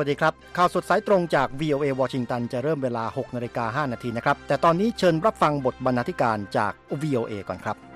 วัสดีครับข่าวสดสายตรงจาก VOA วอชิงตันจะเริ่มเวลา 6:05 น.นะครับแต่ตอนนี้เชิญรับฟังบทบรรณาธิการจาก VOA ก่อนครับ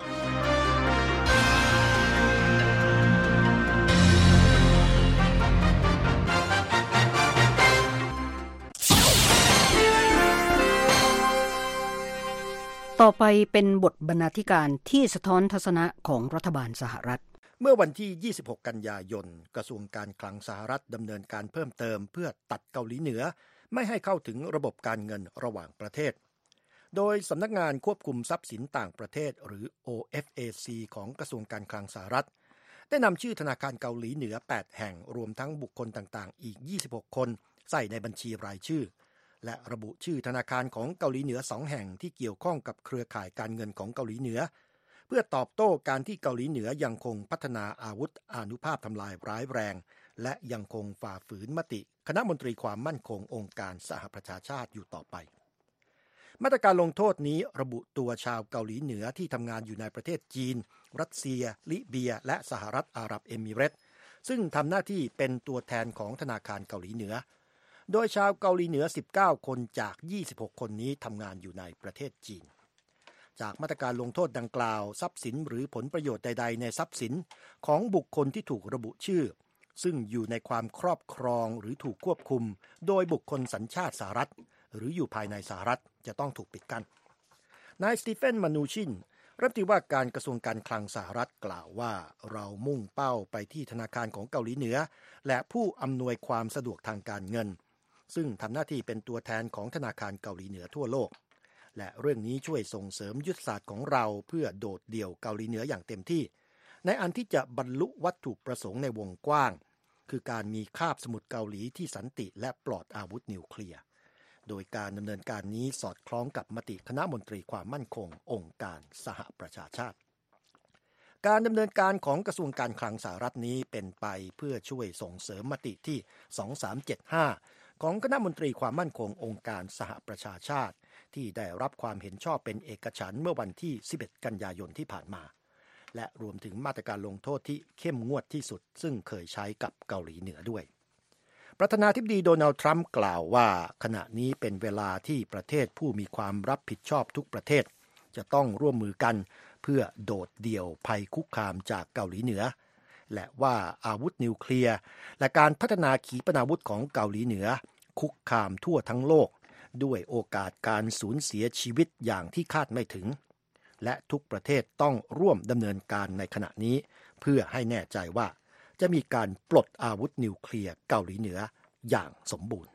ต่อไปเป็นบทบรรณาธิการที่สะท้อนทัศนะของรัฐบาลสหรัฐเมื่อวันที่ 26 กันยายนกระทรวงการคลังสหรัฐดำเนินการเพิ่มเติมเพื่อตัดเกาหลีเหนือไม่ให้เข้าถึงระบบการเงินระหว่างประเทศโดยสำนักงานควบคุมทรัพย์สินต่างประเทศหรือ OFAC ของกระทรวงการคลังสหรัฐได้นำชื่อธนาคารเกาหลีเหนือ 8 แห่งรวมทั้งบุคคลต่างๆอีก 26 คนใส่ในบัญชีรายชื่อและระบุชื่อธนาคารของเกาหลีเหนือ 2 แห่งที่เกี่ยวข้องกับเครือข่ายการเงินของเกาหลีเหนือเพื่อตอบโต้การที่เกาหลีเหนือยังคงพัฒนาอาวุธอานุภาพทำลายร้ายแรงและยังคงฝ่าฝืนมติคณะมนตรีความมั่นคงองค์การสหประชาชาติอยู่ต่อไปมาตรการลงโทษนี้ระบุตัวชาวเกาหลีเหนือที่ทำงานอยู่ในประเทศจีนรัสเซียลิเบียและสหรัฐอาหรับเอมิเรตส์ซึ่งทำหน้าที่เป็นตัวแทนของธนาคารเกาหลีเหนือโดยชาวเกาหลีเหนือ19คนจาก26คนนี้ทำงานอยู่ในประเทศจีนจากมาตรการลงโทษดังกล่าวทรัพย์สินหรือผลประโยชน์ใดๆในทรัพย์สินของบุคคลที่ถูกระบุชื่อซึ่งอยู่ในความครอบครองหรือถูกควบคุมโดยบุคคลสัญชาติสหรัฐหรืออยู่ภายในสหรัฐจะต้องถูกปิดกั้นนายสตีเฟน มานูชินรัฐมนตรีว่าการกระทรวงการคลังสหรัฐกล่าวว่าเรามุ่งเป้าไปที่ธนาคารของเกาหลีเหนือและผู้อำนวยความสะดวกทางการเงินซึ่งทำหน้าที่เป็นตัวแทนของธนาคารเกาหลีเหนือทั่วโลกและเรื่องนี้ช่วยส่งเสริมยุทธศาสตร์ของเราเพื่อโดดเดี่ยวเกาหลีเหนืออย่างเต็มที่ในอันที่จะบรรลุวัตถุประสงค์ในวงกว้างคือการมีคาบสมุทรเกาหลีที่สันติและปลอดอาวุธนิวเคลียร์โดยการดำเนินการนี้สอดคล้องกับมติคณะมนตรีความมั่นคงองค์การสหประชาชาติการดำเนินการของกระทรวงการคลังสหรัฐนี้เป็นไปเพื่อช่วยส่งเสริมมติที่2375ของคณะมนตรีความมั่นคงองค์การสหประชาชาติที่ได้รับความเห็นชอบเป็นเอกฉันท์เมื่อวันที่11กันยายนที่ผ่านมาและรวมถึงมาตรการลงโทษที่เข้มงวดที่สุดซึ่งเคยใช้กับเกาหลีเหนือด้วยประธานาธิบดีโดนัลด์ทรัมป์กล่าวว่าขณะนี้เป็นเวลาที่ประเทศผู้มีความรับผิดชอบทุกประเทศจะต้องร่วมมือกันเพื่อโดดเดี่ยวภัยคุกคามจากเกาหลีเหนือและว่าอาวุธนิวเคลียร์และการพัฒนาขีปนาวุธของเกาหลีเหนือคุกคามทั่วทั้งโลกด้วยโอกาสการสูญเสียชีวิตอย่างที่คาดไม่ถึงและทุกประเทศต้องร่วมดำเนินการในขณะนี้เพื่อให้แน่ใจว่าจะมีการปลดอาวุธนิวเคลียร์เกาหลีเหนืออย่างสมบูรณ์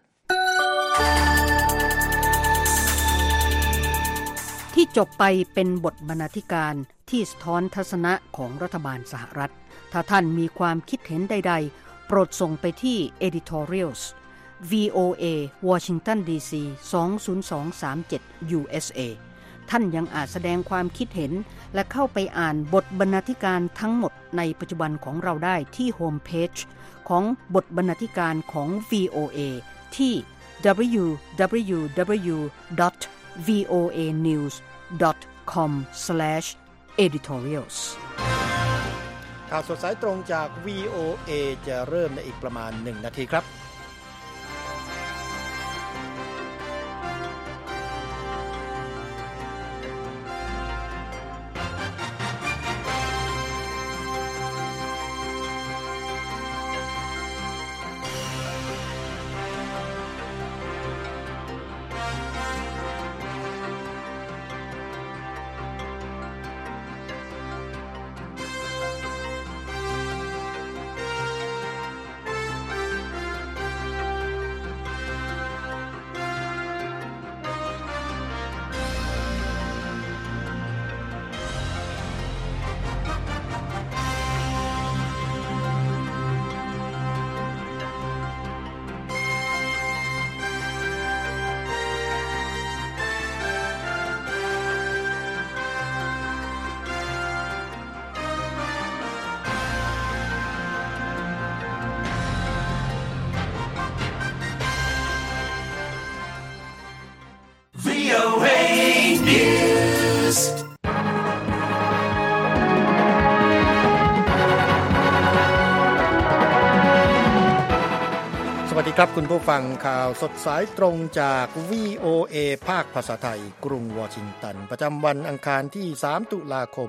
ที่จบไปเป็นบทบรรณาธิการที่สะท้อนทัศนะของรัฐบาลสหรัฐถ้าท่านมีความคิดเห็นใดๆโปรดส่งไปที่ editorials VOA Washington DC 20237 USA ท่านยังอาจแสดงความคิดเห็นและเข้าไปอ่านบทบรรณาธิการทั้งหมดในปัจจุบันของเราได้ที่โฮมเพจของบทบรรณาธิการของ VOA ที่ www.voanews.com/editorials ข่าวสดสายตรงจาก VOA จะเริ่มในอีกประมาณ1 นาทีครับคดีครับคุณผู้ฟังข่าวสดสายตรงจาก VOA ภาคภาษาไทยกรุงวอชิงตันประจำวันอังคารที่3ตุลาคม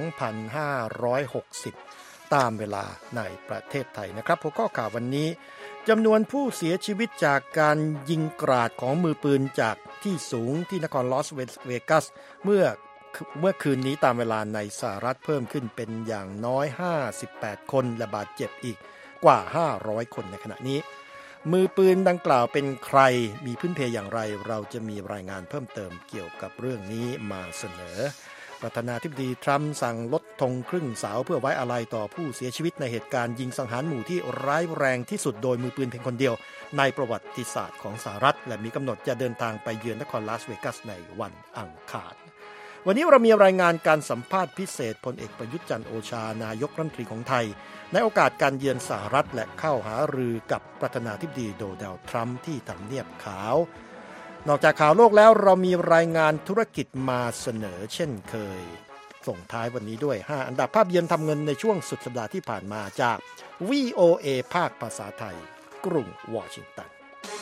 2560ตามเวลาในประเทศไทยนะครับหัวข้อข่าววันนี้จำนวนผู้เสียชีวิตจากการยิงกราดของมือปืนจากที่สูงที่นครลาสเวกัสเมื่อคืนนี้ตามเวลาในสหรัฐเพิ่มขึ้นเป็นอย่างน้อย58คนและบาดเจ็บอีกกว่า500คนในขณะนี้มือปืนดังกล่าวเป็นใครมีพื้นเพอย่างไรเราจะมีรายงานเพิ่มเติมเกี่ยวกับเรื่องนี้มาเสนอประธานาธิบดีทรัมป์สั่งลดธงครึ่งเสาเพื่อไว้อาลัยต่อผู้เสียชีวิตในเหตุการณ์ยิงสังหารหมู่ที่ร้ายแรงที่สุดโดยมือปืนเพียงคนเดียวในประวัติศาสตร์ของสหรัฐและมีกำหนดจะเดินทางไปเยือนนครลาสเวกัสในวันอังคารวันนี้เรามีรายงานการสัมภาษณ์พิเศษพลเอกประยุทธ์จันทร์โอชานายกรัฐมนตรีของไทยในโอกาสการเยือนสหรัฐและเข้าหารือกับประธานาธิบดีโดนัลด์ทรัมป์ที่ทำเนียบขาวนอกจากข่าวโลกแล้วเรามีรายงานธุรกิจมาเสนอเช่นเคยส่งท้ายวันนี้ด้วย5อันดับภาพยนตร์ทำเงินในช่วงสุดสัปดาห์ที่ผ่านมาจาก VOA ภาคภาษาไทยกรุงวอชิงตัน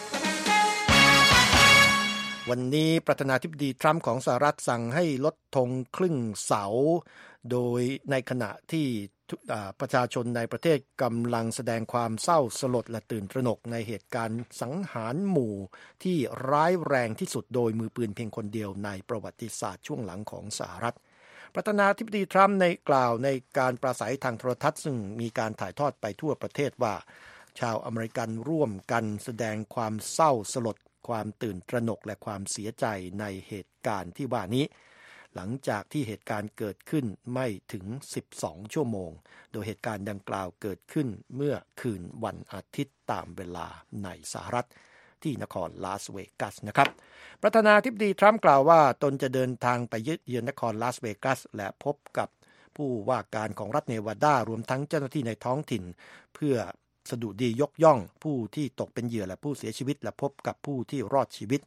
วันนี้ประธานาธิบดีทรัมป์ของสหรัฐสั่งให้ลดธงครึ่งเสาโดยในขณะที่ประชาชนในประเทศกำลังแสดงความเศร้าสลดและตื่นตระหนกในเหตุการณ์สังหารหมู่ที่ร้ายแรงที่สุดโดยมือปืนเพียงคนเดียวในประวัติศาสตร์ช่วงหลังของสหรัฐประธานาธิบดีทรัมป์ในกล่าวในการปราศัยทางโทรทัศน์ซึ่งมีการถ่ายทอดไปทั่วประเทศว่าชาวอเมริกันร่วมกันแสดงความเศร้าสลดความตื่นตระหนกและความเสียใจในเหตุการณ์ที่ว่านี้หลังจากที่เหตุการณ์เกิดขึ้นไม่ถึง12ชั่วโมงโดยเหตุการณ์ดังกล่าวเกิดขึ้นเมื่อคืนวันอาทิตย์ตามเวลาในสหรัฐที่นครลาสเวกัสนะครับประธานาธิบดีทรัมป์กล่าวว่าตนจะเดินทางไปเยือนนครลาสเวกัสและพบกับผู้ว่าการของรัฐเนวาดารวมทั้งเจ้าหน้าที่ในท้องถิ่นเพื่อสดุดียกย่องผู้ที่ตกเป็นเหยื่อและผู้เสียชีวิตและพบกับผู้ที่รอดชีวิต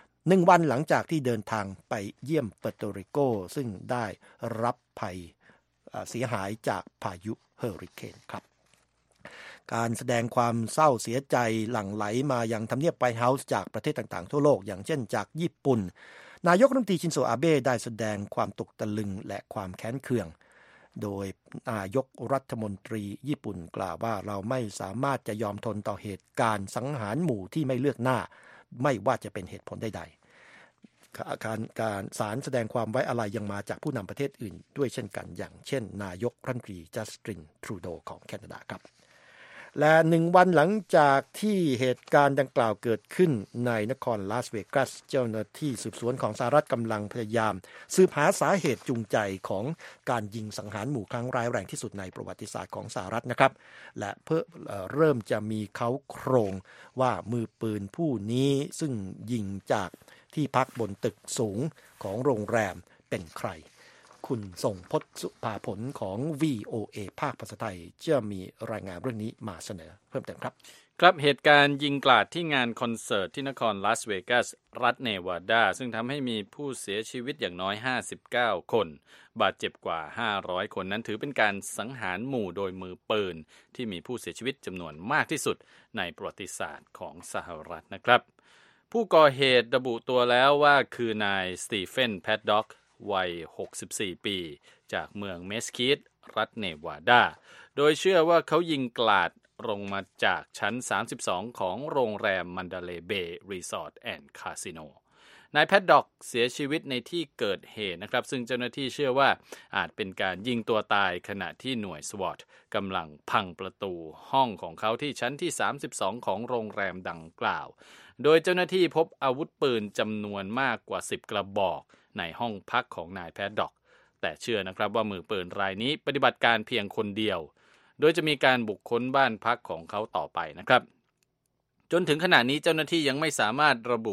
1วันหลังจากที่เดินทางไปเยี่ยมเปอร์โตริโกซึ่งได้รับภัยเสียหายจากพายุเฮอริเคนครับการแสดงความเศร้าเสียใจหลั่งไหลมายังทำเนียบไวท์เฮาส์จากประเทศต่างๆทั่วโลกอย่างเช่นจากญี่ปุ่นนายกรัฐมนตรีชินโซอาเบะได้แสดงความตกตะลึงและความแค้นเคืองโดยนายกรัฐมนตรีญี่ปุ่นกล่าวว่าเราไม่สามารถจะยอมทนต่อเหตุการณ์สังหารหมู่ที่ไม่เลือกหน้าไม่ว่าจะเป็นเหตุผลใดๆการสารแสดงความไว้อาลัยยังมาจากผู้นำประเทศอื่นด้วยเช่นกันอย่างเช่นนายกรัฐมนตรีจัสตินทรูโดของแคนาดาครับและ1วันหลังจากที่เหตุการณ์ดังกล่าวเกิดขึ้นในนครลาสเวกัสเจ้าหน้าที่สืบสวนของสหรัฐกำลังพยายามสืบหาสาเหตุจูงใจของการยิงสังหารหมู่ครั้งร้ายแรงที่สุดในประวัติศาสตร์ของสหรัฐนะครับและเริ่มจะมีเขาโครงว่ามือปืนผู้นี้ซึ่งยิงจากที่พักบนตึกสูงของโรงแรมเป็นใครคุณทรงพจน์สุภาผลของ VOA ภาคภาษาไทยจะมีรายงานเรื่องนี้มาเสนอเพิ่มเติมครับครับเหตุการณ์ยิงกราดที่งานคอนเสิร์ตที่นครลาสเวกัสรัฐเนวาดาซึ่งทำให้มีผู้เสียชีวิตอย่างน้อย59คนบาดเจ็บกว่า500คนนั้นถือเป็นการสังหารหมู่โดยมือปืนที่มีผู้เสียชีวิตจำนวนมากที่สุดในประวัติศาสตร์ของสหรัฐนะครับผู้ก่อเหตุระบุตัวแล้วว่าคือนายสตีเฟนแพดด็อกวัย64ปีจากเมืองเมสคีตรัฐเนวาดาโดยเชื่อว่าเขายิงกราดลงมาจากชั้น32ของโรงแรมมันดาเลย์เบย์รีสอร์ทแอนด์คาสิโนนายแพดด็อกเสียชีวิตในที่เกิดเหตุนะครับซึ่งเจ้าหน้าที่เชื่อว่าอาจเป็นการยิงตัวตายขณะที่หน่วยสวอตกำลังพังประตูห้องของเขาที่ชั้นที่32ของโรงแรมดังกล่าวโดยเจ้าหน้าที่พบอาวุธปืนจำนวนมากกว่า10กระบอกในห้องพักของนายแพดด็อกแต่เชื่อนะครับว่ามือปืนรายนี้ปฏิบัติการเพียงคนเดียวโดยจะมีการบุกค้นบ้านพักของเขาต่อไปนะครับจนถึงขณะนี้เจ้าหน้าที่ยังไม่สามารถระบุ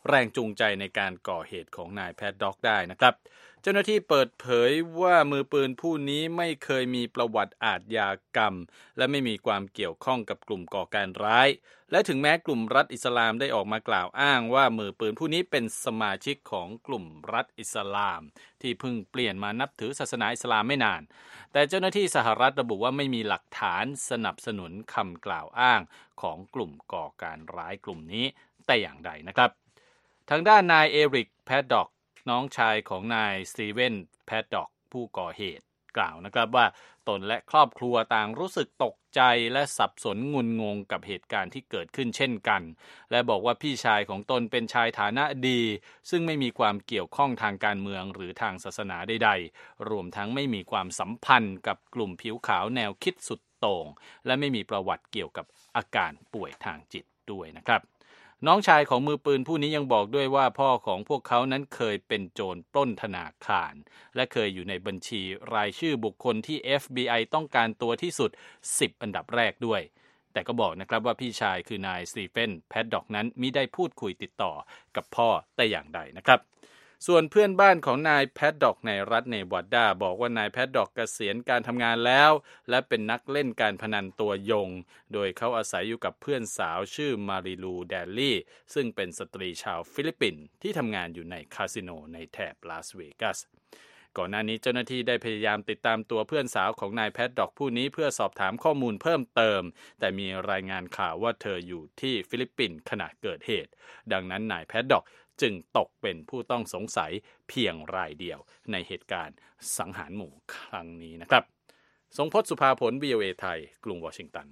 แรงจูงใจในการก่อเหตุของนายแพดด็อกได้นะครับเจ้าหน้าที่เปิดเผยว่ามือปืนผู้นี้ไม่เคยมีประวัติอาชญากรรมและไม่มีความเกี่ยวข้องกับกลุ่มก่อการร้ายและถึงแม้กลุ่มรัฐอิสลามได้ออกมากล่าวอ้างว่ามือปืนผู้นี้เป็นสมาชิกของกลุ่มรัฐอิสลามที่เพิ่งเปลี่ยนมานับถือศาสนาอิสลามไม่นานแต่เจ้าหน้าที่สหรัฐระบุว่าไม่มีหลักฐานสนับสนุนคำกล่าวอ้างของกลุ่มก่อการร้ายกลุ่มนี้แต่อย่างใดนะครับทางด้านนายเอริกแพดด็อกน้องชายของนายสตีเวนแพดด็อกผู้ก่อเหตุกล่าวนะครับว่าตนและครอบครัวต่างรู้สึกตกใจและสับสนงุนงงกับเหตุการณ์ที่เกิดขึ้นเช่นกันและบอกว่าพี่ชายของตนเป็นชายฐานะดีซึ่งไม่มีความเกี่ยวข้องทางการเมืองหรือทางศาสนาใดๆรวมทั้งไม่มีความสัมพันธ์กับกลุ่มผิวขาวแนวคิดสุดโต่งและไม่มีประวัติเกี่ยวกับอาการป่วยทางจิตด้วยนะครับน้องชายของมือปืนผู้นี้ยังบอกด้วยว่าพ่อของพวกเขานั้นเคยเป็นโจรปล้นธนาคารและเคยอยู่ในบัญชีรายชื่อบุคคลที่ FBI ต้องการตัวที่สุด10อันดับแรกด้วยแต่ก็บอกนะครับว่าพี่ชายคือนายสตีเฟนแพดด็อกนั้นมิได้พูดคุยติดต่อกับพ่อแต่อย่างใดนะครับส่วนเพื่อนบ้านของนายแพดด็อกในรัฐเนวาดาบอกว่านายแพดด็อกเกษียณการทำงานแล้วและเป็นนักเล่นการพนันตัวยงโดยเขาอาศัยอยู่กับเพื่อนสาวชื่อมาริลูแดลลี่ซึ่งเป็นสตรีชาวฟิลิปปินส์ที่ทำงานอยู่ในคาสิโนในแถบลาสเวกัสก่อนหน้านี้เจ้าหน้าที่ได้พยายามติดตามตัวเพื่อนสาวของนายแพดด็อกผู้นี้เพื่อสอบถามข้อมูลเพิ่มเติมแต่มีรายงานข่าวว่าเธออยู่ที่ฟิลิปปินส์ขณะเกิดเหตุดังนั้นนายแพดด็อกจึงตกเป็นผู้ต้องสงสัยเพียงรายเดียวในเหตุการณ์สังหารหมู่ครั้งนี้นะครับทรงพจน์สุภาผล VOA ไทยกรุงวอชิงตัน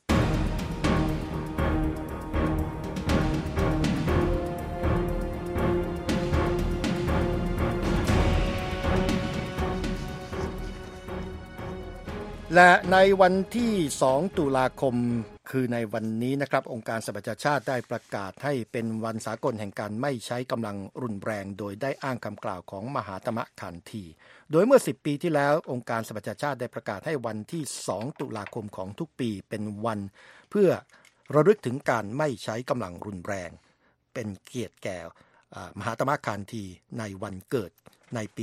และในวันที่2ตุลาคมคือในวันนี้นะครับองค์การสหประชาชาติได้ประกาศให้เป็นวันสากลแห่งการไม่ใช้กำลังรุนแรงโดยได้อ้างคำกล่าวของมหาตมะขันธีโดยเมื่อ10ปีที่แล้วองค์การสหประชาชาติได้ประกาศให้วันที่2ตุลาคมของทุกปีเป็นวันเพื่อระลึกถึงการไม่ใช้กำลังรุนแรงเป็นเกียรติแก่มหาตมะขันธีในวันเกิดในปี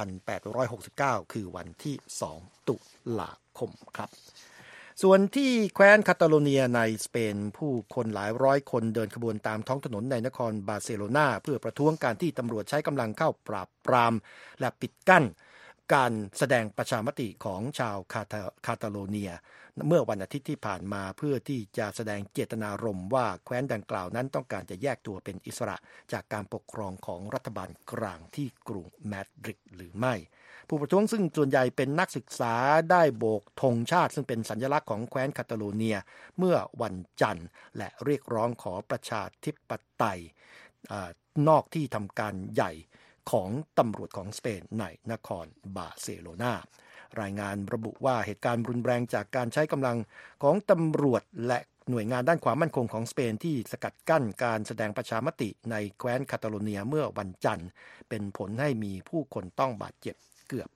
1869 คือวันที่2ตุลาคมครับส่วนที่แคว้นคาตาโลเนียในสเปนผู้คนหลายร้อยคนเดินขบวนตามท้องถนนในนครบาร์เซโลนาเพื่อประท้วงการที่ตำรวจใช้กำลังเข้าปราบปรามและปิดกั้นการแสดงประชามติของชาวคาตาโลเนียเมื่อวันอาทิตย์ที่ผ่านมาเพื่อที่จะแสดงเจตนารมณ์ว่าแคว้นดังกล่าวนั้นต้องการจะแยกตัวเป็นอิสระจากการปกครองของรัฐบาลกลางที่กรุงมาดริดหรือไม่ผู้ประท้วงซึ่งส่วนใหญ่เป็นนักศึกษาได้โบกธงชาติซึ่งเป็นสัญลักษณ์ของแคว้นคาตาโลเนียเมื่อวันจันทร์และเรียกร้องขอประชาธิปไตยนอกที่ทำการใหญ่ของตำรวจของสเปนในนครบาร์เซโลนารายงานระบุว่าเหตุการณ์รุนแรงจากการใช้กำลังของตำรวจและหน่วยงานด้านความมั่นคงของสเปนที่สกัดกั้นการแสดงประชามติในแคว้นคาตาโลเนียเมื่อวันจันทร์เป็นผลให้มีผู้คนต้องบาดเจ็บเกือบ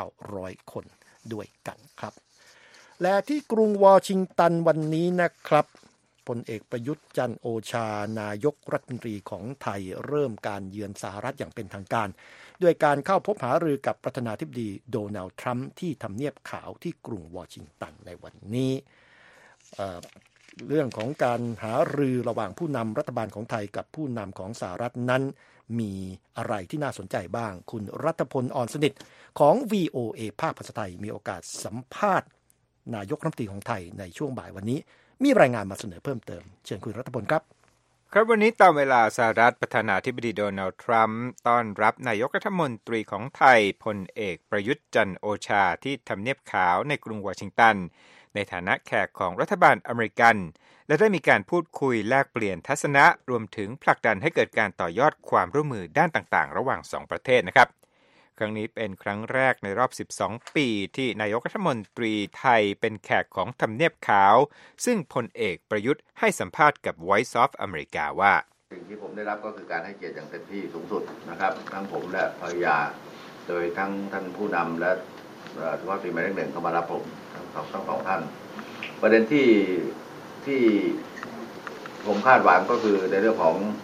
900 คนด้วยกันครับและที่กรุงวอชิงตันวันนี้นะครับพลเอกประยุทธ์จันทร์โอชานายกรัฐมนตรีของไทยเริ่มการเยือนสหรัฐอย่างเป็นทางการด้วยการเข้าพบหารือกับประธานาธิบดีโดนัลด์ทรัมป์ที่ทำเนียบขาวที่กรุงวอชิงตันในวันนี้เรื่องของการหารือระหว่างผู้นำรัฐบาลของไทยกับผู้นำของสหรัฐนั้นมีอะไรที่น่าสนใจบ้างคุณรัฐพล อ่อนสนิทของ VOA ภาคภาษาไทยมีโอกาสสัมภาษณ์นายกรัฐมนตรีของไทยในช่วงบ่ายวันนี้มีรายงานมาเสนอเพิ่มเติมเชิญคุณรัฐพลครับครับวันนี้ตามเวลาสหรัฐประธานาธิบดีโดนัลด์ทรัมป์ต้อนรับนายกรัฐมนตรีของไทยพลเอกประยุทธ์จันทร์โอชาที่ทำเนียบขาวในกรุงวอชิงตันในฐานะแขกของรัฐบาลอเมริกันและได้มีการพูดคุยแลกเปลี่ยนทัศนะรวมถึงผลักดันให้เกิดการต่อยอดความร่วมมือด้านต่างๆระหว่าง2ประเทศนะครับครั้งนี้เป็นครั้งแรกในรอบ12ปีที่นายกรัฐมนตรีไทยเป็นแขกของทำเนียบขาวซึ่งพลเอกประยุทธ์ให้สัมภาษณ์กับ Voice of America ว่าสิ่งที่ผมได้รับก็คือการให้เกียรติอย่างเต็มที่สูงสุดนะครับทั้งผมและภรรยาโดยทั้งท่านผู้นำและรัฐมนตรีหมายเลข 1เข้ามารับผมทั้งสองท่านประเด็นที่ผมคาดหวังก็คือในเรื่องของ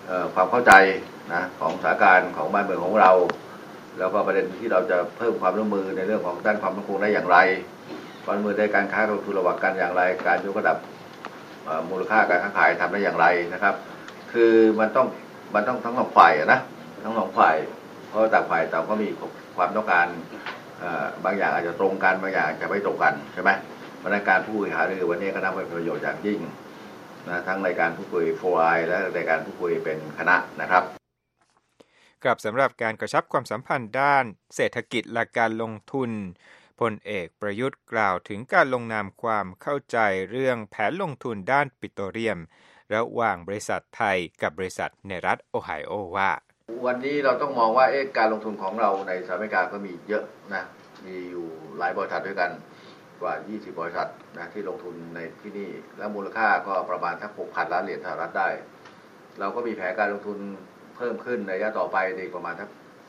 ความเข้าใจนะของสถานการณ์ของบ้านเมืองของเราแล้วก็ประเด็นที่เราจะเพิ่มความร่วมมือในเรื่องของด้านความมั่นคงได้อย่างไรความร่วมมือในการค้าการลงทุนระหว่างกันอย่างไรการยกระดับมูลค่าการค้าขายทำได้อย่างไรนะครับคือมันต้องทั้งสองฝ่ายนะทั้งสองฝ่ายเพราะต่างฝ่ายต่างก็มีความต้องการบางอย่างอาจจะตรงกันบางอย่างอาจจะไม่ตรงกันใช่ไหมเพราะในการพูดคุยหารือวันนี้ก็นับเป็นประโยชน์อย่างยิ่งนะทั้งในการพูดคุยโฟร์ไอและในการพูดคุยเป็นคณะนะครับกับสำหรับการกระชับความสัมพันธ์ด้านเศรษฐกิจและการลงทุนพลเอกประยุทธ์กล่าวถึงการลงนามความเข้าใจเรื่องแผนลงทุนด้านปิโตรเลียมระหว่างบริษัทไทยกับบริษัทในรัฐโอไฮโอว่าวันนี้เราต้องมองว่าการลงทุนของเราในสหรัฐอเมริกาก็มีเยอะนะมีอยู่หลายบริษัทด้วยกันกว่า20บริษัทนะที่ลงทุนในที่นี่และมูลค่าก็ประมาณสัก 6,000 ล้านเหรียญสหรัฐได้เราก็มีแผนการลงทุนเพิ่มขึ้นในระยะต่อไปในประมาณสัก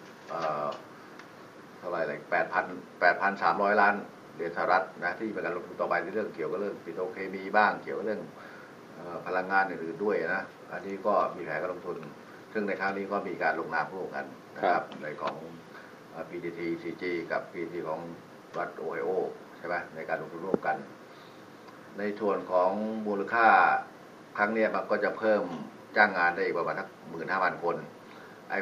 เท่าไหร่เลย 8,300 ล้านเหรียญสหรัฐนะที่เป็นการลงทุนต่อไปในเรื่องเกี่ยวกับเรื่องปิโตรเคมีบ้างเกี่ยวกับเรื่องพลังงานอื่นๆด้วยนะอันนี้ก็มีแผนการลงทุนซึ่งในครั้งนี้ก็มีการลงนามร่วมกันนะครับในของ PTT CG กับ PTT ของรัฐโอไฮโอใช่ไหมในการลงทุนร่วมกันในส่วนของมูลค่าครั้งนี้มันก็จะเพิ่มจ้างงานได้อีกประมาณสัก 15,000 คนไอ้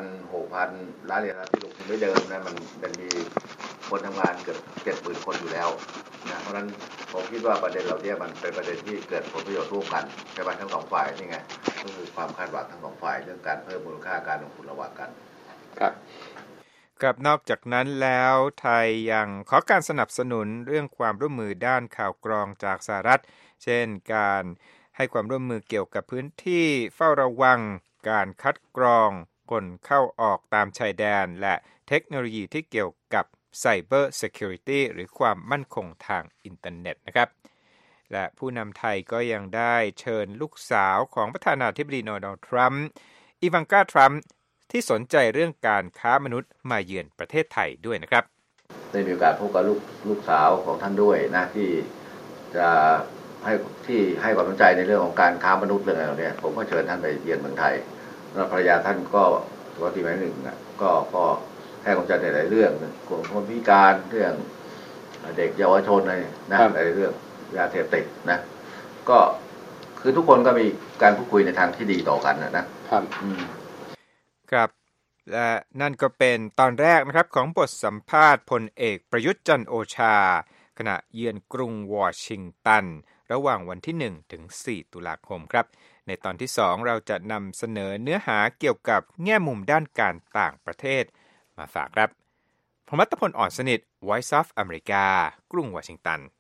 6,000 ล้านเหรียญที่ลงทุนไว้เดิมนะมันมีคนทำงานเกือบ 70,000 คนอยู่แล้วนะเพราะฉะนั้นผมคิดว่าประเด็นเหล่านี้มันเป็นประเด็นที่เกิดผลประโยชน์ร่วมกันใช่ไหมทั้งสองฝ่ายนี่ไงก็คือความคาดหวังทั้งสองฝ่ายเรื่องการเพิ่มมูลค่าการลงทุนระหว่างกันครับกับนอกจากนั้นแล้วไทยยังขอการสนับสนุนเรื่องความร่วมมือด้านข่าวกรองจากสหรัฐเช่นการให้ความร่วมมือเกี่ยวกับพื้นที่เฝ้าระวังการคัดกรองคนเข้าออกตามชายแดนและเทคโนโลยีที่เกี่ยวกับ Cyber Security หรือความมั่นคงทางอินเทอร์เน็ตนะครับและผู้นำไทยก็ยังได้เชิญลูกสาวของประธานาธิบดีโดนัลด์ทรัมป์อีวานกาทรัมป์ที่สนใจเรื่องการค้ามนุษย์มาเยือนประเทศไทยด้วยนะครับได้มีโอกาสพบกับลูกสาวของท่านด้วยนะที่จะให้ความสนใจในเรื่องของการค้ามนุษย์เรื่องอะไรเนี่ยผมก็เชิญท่านไปเยือนเมืองไทยแล้วภรรยาท่านก็ตัวที่หมายหนึ่งก็ให้ความสนใจในหลายเรื่องคนพิการเรื่องเด็กเยาวชนอะไรนะหลายเรื่องยาเสพติดนะก็คือทุกคนก็มีการพูดคุยในทางที่ดีต่อกันนะครับครับและนั่นก็เป็นตอนแรกนะครับของบทสัมภาษณ์พลเอกประยุทธ์จันทร์โอชาขณะเยือนกรุงวอชิงตันระหว่างวันที่1ถึง4ตุลาคมครับในตอนที่2เราจะนำเสนอเนื้อหาเกี่ยวกับแง่มุมด้านการต่างประเทศมาฝากครับผมรัตพล อ่อนสนิท Voice of America กรุงวอชิงตัน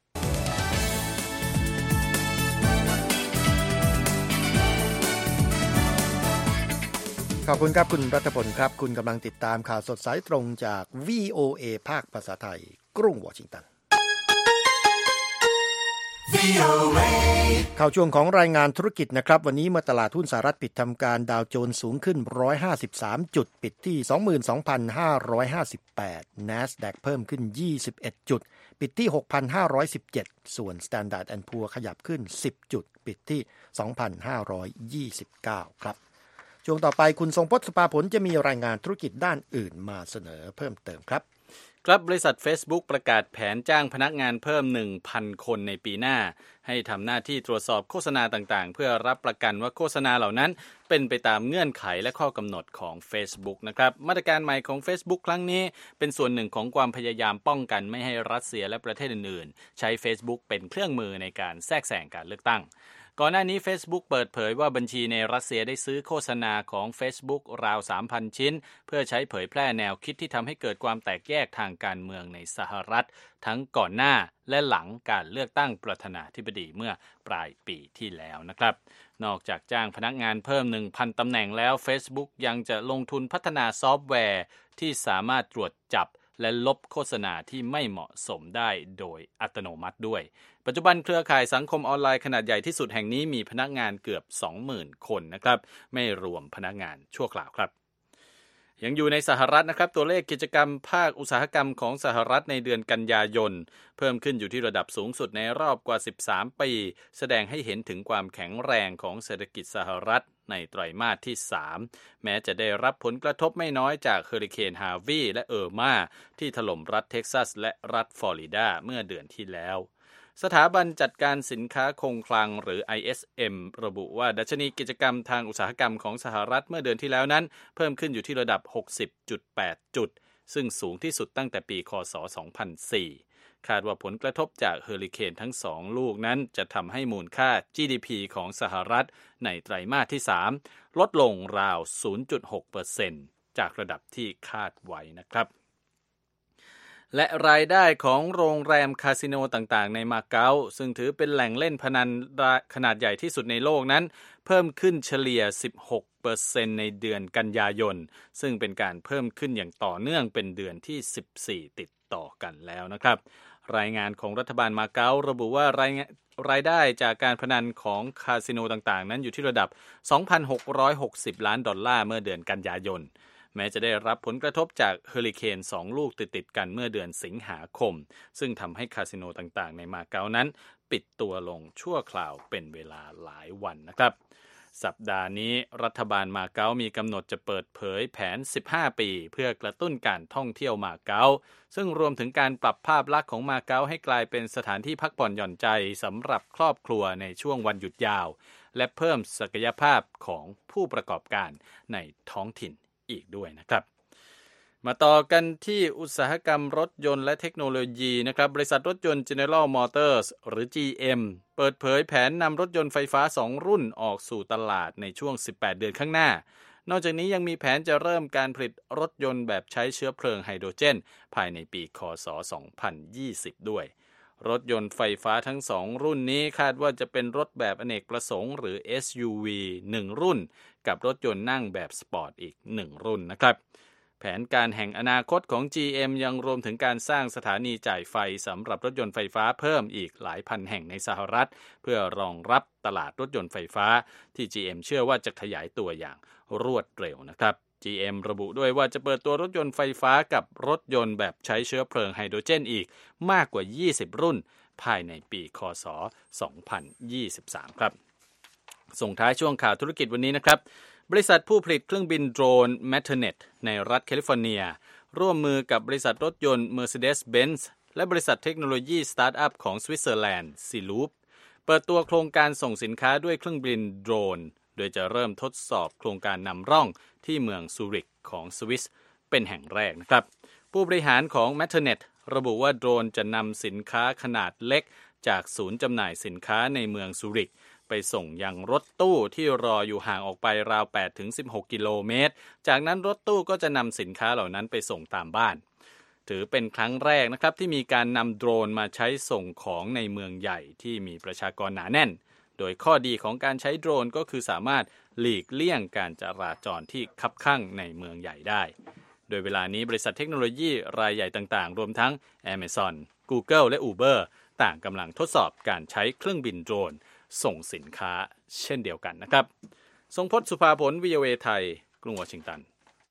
ขอบคุณครับคุณรัตพลครับคุณกำลังติดตามข่าวสดสายตรงจาก VOA ภาคภาษาไทยกรุงวอชิงตันข่าวช่วงของรายงานธุรกิจนะครับวันนี้เมื่อตลาดหุ้นสหรัฐปิดทำการดาวโจนส์สูงขึ้น153จุดปิดที่ 22,558 NASDAQ เพิ่มขึ้น21จุดปิดที่ 6,517 ส่วน Standard & Poor's ขยับขึ้น10จุดปิดที่ 2,529 ครับช่วงต่อไปคุณทรงพจน์ สภาผลจะมีรายงานธุรกิจด้านอื่นมาเสนอเพิ่มเติมครับครับบริษัท Facebook ประกาศแผนจ้างพนักงานเพิ่ม 1,000 คนในปีหน้าให้ทำหน้าที่ตรวจสอบโฆษณาต่างๆเพื่อรับประกันว่าโฆษณาเหล่านั้นเป็นไปตามเงื่อนไขและข้อกำหนดของ Facebook นะครับมาตรการใหม่ของ Facebook ครั้งนี้เป็นส่วนหนึ่งของความพยายามป้องกันไม่ให้รัสเซียและประเทศอื่นๆใช้ Facebook เป็นเครื่องมือในการแทรกแซงการเลือกตั้งก่อนหน้านี้ Facebook เปิดเผยว่าบัญชีในรัสเซียได้ซื้อโฆษณาของ Facebook ราว 3,000 ชิ้นเพื่อใช้เผยแพร่แนวคิดที่ทำให้เกิดความแตกแยกทางการเมืองในสหรัฐทั้งก่อนหน้าและหลังการเลือกตั้งประธานาธิบดีเมื่อปลายปีที่แล้วนะครับนอกจากจ้างพนักงานเพิ่ม 1,000 ตำแหน่งแล้ว Facebook ยังจะลงทุนพัฒนาซอฟต์แวร์ที่สามารถตรวจจับและลบโฆษณาที่ไม่เหมาะสมได้โดยอัตโนมัติด้วยปัจจุบันเครือข่ายสังคมออนไลน์ขนาดใหญ่ที่สุดแห่งนี้มีพนักงานเกือบ 20,000 คนนะครับไม่รวมพนักงานชั่วคราวครับยังอยู่ในสหรัฐนะครับตัวเลขกิจกรรมภาคอุตสาหกรรมของสหรัฐในเดือนกันยายนเพิ่มขึ้นอยู่ที่ระดับสูงสุดในรอบกว่า13 ปีแสดงให้เห็นถึงความแข็งแรงของเศรษฐกิจสหรัฐในไตรมาสที่3แม้จะได้รับผลกระทบไม่น้อยจากเฮอริเคนฮาร์วีและเออร์มาที่ถล่มรัฐเท็กซัสและรัฐฟลอริดาเมื่อเดือนที่แล้วสถาบันจัดการสินค้าคงคลังหรือ ISM ระบุว่าดัชนีกิจกรรมทางอุตสาหกรรมของสหรัฐเมื่อเดือนที่แล้วนั้นเพิ่มขึ้นอยู่ที่ระดับ 60.8 จุดซึ่งสูงที่สุดตั้งแต่ปีค.ศ. 2004 คาดว่าผลกระทบจากเฮอริเคนทั้ง2ลูกนั้นจะทำให้มูลค่า GDP ของสหรัฐในไตรมาสที่3ลดลงราว 0.6% จากระดับที่คาดไว้นะครับและรายได้ของโรงแรมคาสิโนต่างๆในมาเก๊าซึ่งถือเป็นแหล่งเล่นพนันขนาดใหญ่ที่สุดในโลกนั้นเพิ่มขึ้นเฉลี่ย 16% ในเดือนกันยายนซึ่งเป็นการเพิ่มขึ้นอย่างต่อเนื่องเป็นเดือนที่14ติดต่อกันแล้วนะครับรายงานของรัฐบาลมาเก๊าระบุว่ารายได้จากการพนันของคาสิโนต่างๆนั้นอยู่ที่ระดับ 2,660 ล้านดอลลาร์เมื่อเดือนกันยายนแม้จะได้รับผลกระทบจากเฮอริเคน2ลูกติดๆกันเมื่อเดือนสิงหาคมซึ่งทำให้คาสิโนต่างๆในมาเก๊านั้นปิดตัวลงชั่วคราวเป็นเวลาหลายวันนะครับสัปดาห์นี้รัฐบาลมาเก๊ามีกำหนดจะเปิดเผยแผน15ปีเพื่อกระตุ้นการท่องเที่ยวมาเก๊าซึ่งรวมถึงการปรับภาพลักษณ์ของมาเก๊าให้กลายเป็นสถานที่พักผ่อนหย่อนใจสำหรับครอบครัวในช่วงวันหยุดยาวและเพิ่มศักยภาพของผู้ประกอบการในท้องถิ่นอีกด้วยนะครับมาต่อกันที่อุตสาหกรรมรถยนต์และเทคโนโลยีนะครับบริษัทรถยนต์ General Motors หรือ GM เปิดเผยแผนนำรถยนต์ไฟฟ้า2รุ่นออกสู่ตลาดในช่วง18เดือนข้างหน้านอกจากนี้ยังมีแผนจะเริ่มการผลิตรถยนต์แบบใช้เชื้อเพลิงไฮโดรเจนภายในปีค.ศ. 2020ด้วยรถยนต์ไฟฟ้าทั้ง2รุ่นนี้คาดว่าจะเป็นรถแบบอเนกประสงค์หรือ SUV 1รุ่นกับรถยนต์นั่งแบบสปอร์ตอีก1รุ่นนะครับแผนการแห่งอนาคตของ GM ยังรวมถึงการสร้างสถานีจ่ายไฟสำหรับรถยนต์ไฟฟ้าเพิ่มอีกหลายพันแห่งในสหรัฐเพื่อรองรับตลาดรถยนต์ไฟฟ้าที่ GM เชื่อว่าจะขยายตัวอย่างรวดเร็วนะครับ GM ระบุด้วยว่าจะเปิดตัวรถยนต์ไฟฟ้ากับรถยนต์แบบใช้เชื้อเพลิงไฮโดรเจนอีกมากกว่า20รุ่นภายในปีค.ศ. 2023ครับส่งท้ายช่วงข่าวธุรกิจวันนี้นะครับบริษัทผู้ผลิตเครื่องบินโดรน Metronet ในรัฐแคลิฟอร์เนียร่วมมือกับบริษัทรถยนต์ Mercedes-Benz และบริษัทเทคโนโลยีสตาร์ทอัพของสวิตเซอร์แลนด์ Zloop เปิดตัวโครงการส่งสินค้าด้วยเครื่องบินโดรนโดยจะเริ่มทดสอบโครงการนำร่องที่เมืองซูริกของสวิสเป็นแห่งแรกนะครับผู้บริหารของ Metronet ระบุว่าโดรนจะนำสินค้าขนาดเล็กจากศูนย์จำหน่ายสินค้าในเมืองซูริกไปส่งยังรถตู้ที่รออยู่ห่างออกไปราว 8-16 กิโลเมตรจากนั้นรถตู้ก็จะนำสินค้าเหล่านั้นไปส่งตามบ้านถือเป็นครั้งแรกนะครับที่มีการนำโดรนมาใช้ส่งของในเมืองใหญ่ที่มีประชากรหนาแน่นโดยข้อดีของการใช้โดรนก็คือสามารถหลีกเลี่ยงการจราจรที่คับคั่งในเมืองใหญ่ได้โดยเวลานี้บริษัทเทคโนโลยีรายใหญ่ต่างๆรวมทั้ง Amazon, Google และ Uber ต่างกำลังทดสอบการใช้เครื่องบินโดรนส่งสินค้าเช่นเดียวกันนะครับทรงพจน์สุภาผล VOA ไทยกรุงวอชิงตัน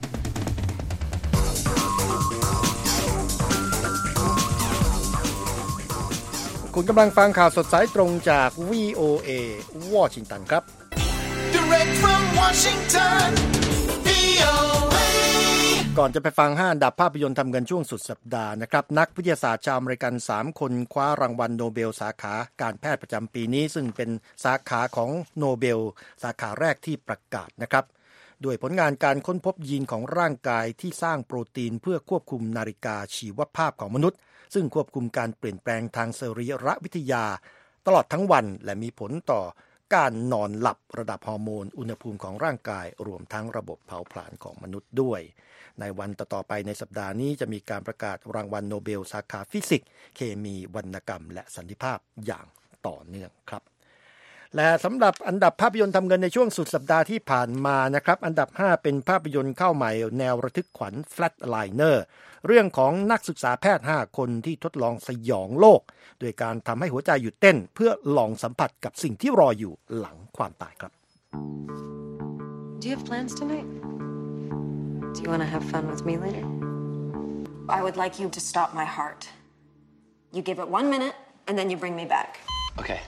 คุณกำลังฟังข่าวสดสายตรงจาก VOA วอชิงตันครับ Direct from Washington VOA ก่อนจะไปฟัง5อันดับภาพยนตร์ทำเงินช่วงสุดสัปดาห์นะครับนักวิทยาศาสตร์ชาวอเมริกัน3คนคว้ารางวัลโนเบลสาขาการแพทย์ประจำปีนี้ซึ่งเป็นสาขาของโนเบลสาขาแรกที่ประกาศนะครับด้วยผลงานการค้นพบยีนของร่างกายที่สร้างโปรตีนเพื่อควบคุมนาฬิกาชีวภาพของมนุษย์ซึ่งควบคุมการเปลี่ยนแปลงทางสรีรวิทยาตลอดทั้งวันและมีผลต่อการนอนหลับระดับฮอร์โมนอุณหภูมิของร่างกายรวมทั้งระบบเผาผลาญของมนุษย์ด้วยในวันต่อๆไปในสัปดาห์นี้จะมีการประกาศรางวัลโนเบลสาขาฟิสิกส์เคมีวรรณกรรมและสันติภาพอย่างต่อเนื่องครับและสำหรับอันดับภาพยนตร์ทำเงินในช่วงสุดสัปดาห์ที่ผ่านมานะครับอันดับ5เป็นภาพยนตร์เข้าใหม่แนวระทึกขวัญ Flatliner เรื่องของนักศึกษาแพทย์5คนที่ทดลองสยองโลกโดยการทำให้หัวใจหยุดเต้นเพื่อลองสัมผัสกับสิ่งที่รออยู่หลังความตายครับ Do you have plans tonight? Do you want to have fun with me later? I would like you to stop my heart. You give it 1 minute, and then you bring me back. Okay.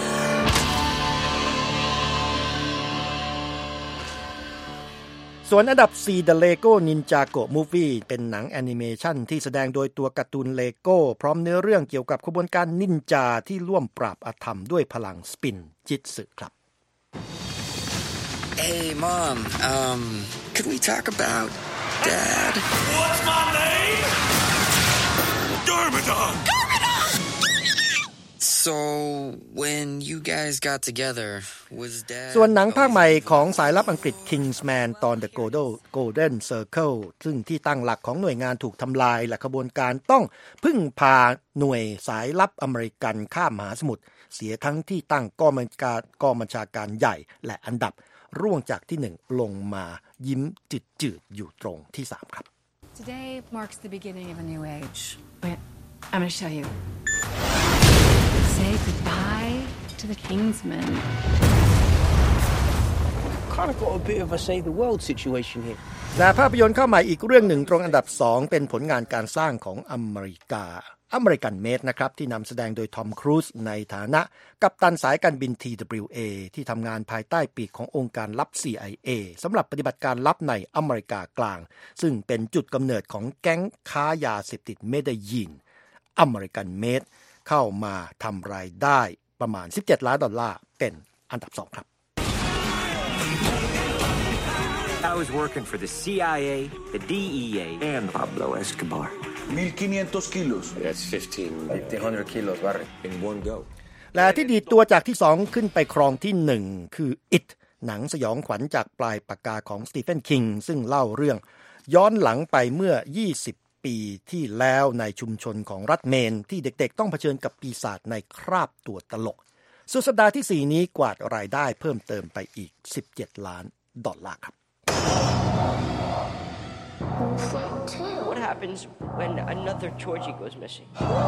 ส่วนอันดับ 4 The Lego Ninjago Movie เป็นหนังแอนิเมชันที่แสดงโดยตัวการ์ตูนเลโก้พร้อมเนื้อเรื่องเกี่ยวกับขบวนการนินจาที่ร่วมปราบอาธรรมด้วยพลังสปินจิตสึครับ Hey Mom, could we talk about Dad? What's my name? Garmadon! So, when you guys got together, was Dad... ส่วนหนังภาคใหม่ของสายลับอังกฤษ Kingsman ตอน The Golden Circle ซึ่งที่ตั้งหลักของหน่วยงานถูกทำลายและขบวนการต้องพึ่งพาหน่วยสายลับอเมริกันข้ามมหาสมุทรเสียทั้งที่ตั้งกองบัญชาการใหญ่และอันดับร่วงจากที่1ลงมายิ้มจืดๆอยู่ตรงที่3ครับ Today marks the beginning of a new age. Wait, I'm going to show you. Say goodbye to the Kingsmen. Kind of got a bit of a save the world situation here. และภาพยนตร์เข้าใหม่อีกเรื่องหนึ่งตรงอันดับ2เป็นผลงานการสร้างของอเมริกันเมดนะครับที่นำแสดงโดยทอมครูซในฐานะกัปตันสายการบิน TWA ที่ทำงานภายใต้ปีกขององค์การลับ CIA สำหรับปฏิบัติการลับในอเมริกากลางซึ่งเป็นจุดกำเนิดของแก๊งค้ายาเสพติดเมดายินอเมริกันเมดเข้ามาทำรายได้ประมาณ$17 ล้านเป็นอันดับ2ครับ I was working for the CIA, the DEA, and Pablo Escobar. 1,500 kilos. That's 1,500 kilos, Barry, in one go. และที่ดีดตัวจากที่2ขึ้นไปครองที่1คือ It หนังสยองขวัญจากปลายปากกาของสตีเฟนคิงซึ่งเล่าเรื่องย้อนหลังไปเมื่อ20ปีที่แล้วในชุมชนของรัฐเมนที่เด็กๆต้องเผชิญกับปีศาจในคราบตัวตลกสุดสัปดาห์ที่4นี้กวาดรายได้เพิ่มเติมไปอีก$17 ล้านครับ What happens when another Georgie goes missing?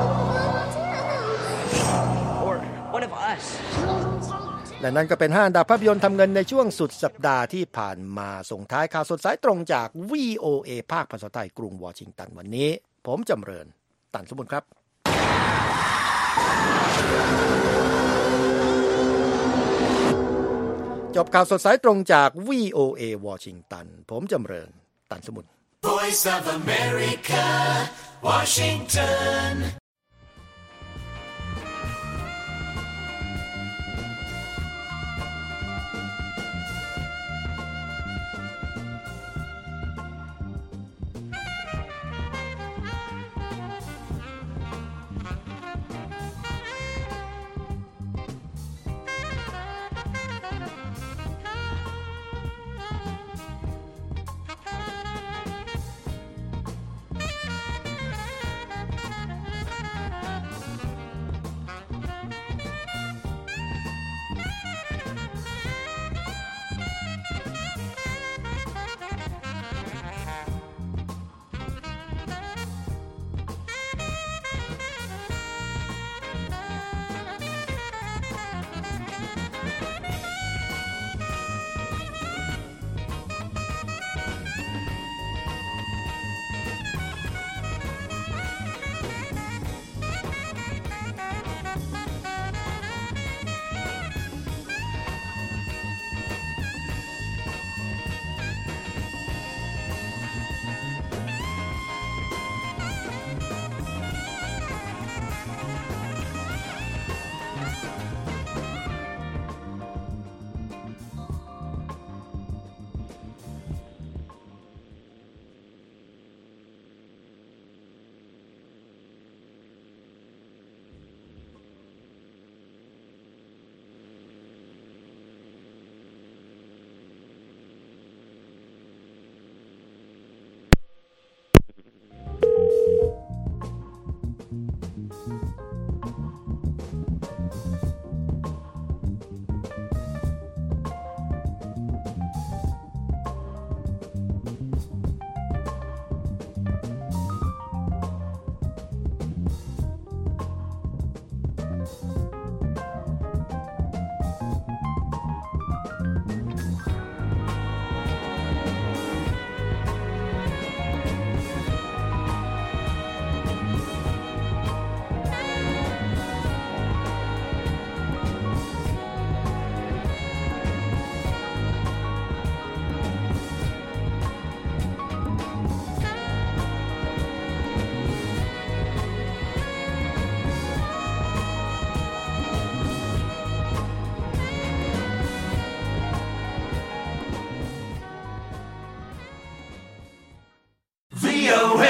Or one of us? และนั่นก็เป็น5อันดับภาพยนตร์ทำเงินในช่วงสุดสัปดาห์ที่ผ่านมาส่งท้ายข่าวสดสายตรงจาก VOA ภาคภาษาไทยกรุงวอชิงตันวันนี้ผมจำเริญตันสมบูรณ์ครับจบข่าวสดสายตรงจาก VOA วอชิงตันผมจำเริญตันสมุน Voice of America, Washington